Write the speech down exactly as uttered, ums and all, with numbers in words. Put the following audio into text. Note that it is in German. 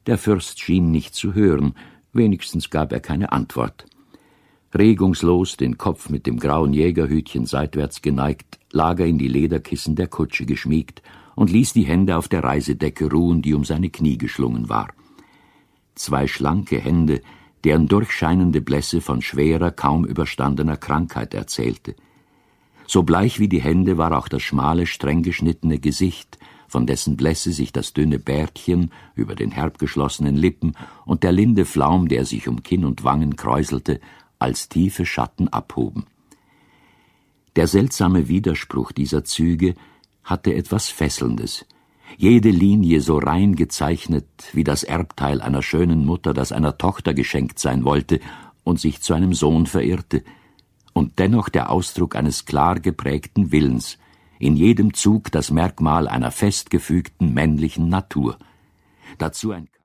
Der Fürst schien nicht zu hören, wenigstens gab er keine Antwort. Regungslos, den Kopf mit dem grauen Jägerhütchen seitwärts geneigt, lag er in die Lederkissen der Kutsche geschmiegt und ließ die Hände auf der Reisedecke ruhen, die um seine Knie geschlungen war. Zwei schlanke Hände, deren durchscheinende Blässe von schwerer, kaum überstandener Krankheit erzählte. So bleich wie die Hände war auch das schmale, streng geschnittene Gesicht, von dessen Blässe sich das dünne Bärtchen über den herb geschlossenen Lippen und der linde Flaum, der sich um Kinn und Wangen kräuselte, als tiefe Schatten abhoben. Der seltsame Widerspruch dieser Züge hatte etwas Fesselndes. Jede Linie so rein gezeichnet wie das Erbteil einer schönen Mutter, das einer Tochter geschenkt sein wollte und sich zu einem Sohn verirrte, und dennoch der Ausdruck eines klar geprägten Willens, in jedem Zug das Merkmal einer festgefügten männlichen Natur. Dazu ein